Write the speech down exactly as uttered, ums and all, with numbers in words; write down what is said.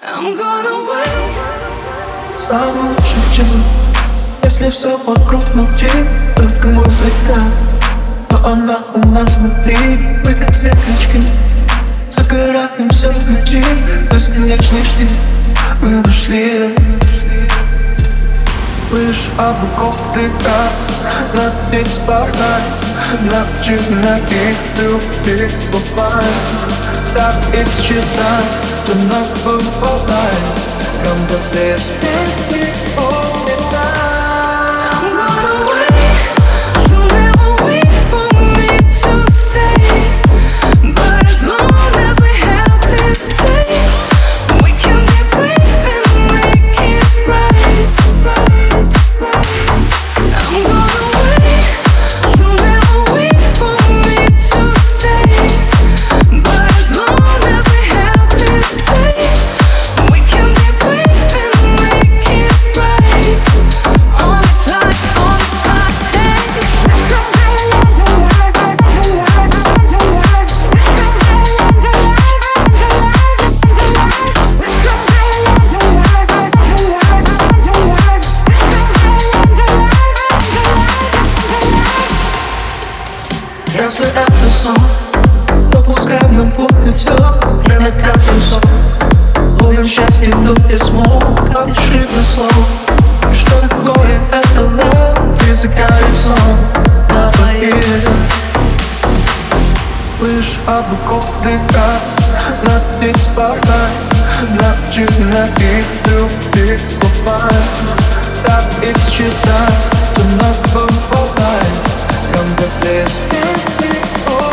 I'm gonna wait. Самый лучший час, если все вокруг молчит, только музыка, но она у нас внутри. Мы как светлячки, загораемся в ночи, бесконечный штиль мы нашли. Лишь облаков дыха, над здесь спаркай, ночи ноги, любви бывает. Так и считай, ты нас бывает, come to this песни all the time. I'm gonna wait. You'll never wait for me to stay, but as long as we have this day, we can be brave and make it right. I'm gonna wait. You'll never wait for me to stay, but as long as we have this day, we can be brave and make it right. On the fly, on the fly, hey. Если это сон, то пускай в нем будет все. Время как колесо, ловим счастье тут где смог. Как шифр слов, что такое это love? Ты за колесом на поверь. Лишь облаков дыха, над здесь спаркай, ночи ноги, любви бывает. Так и считай, ты нас бывает. Come to this песни.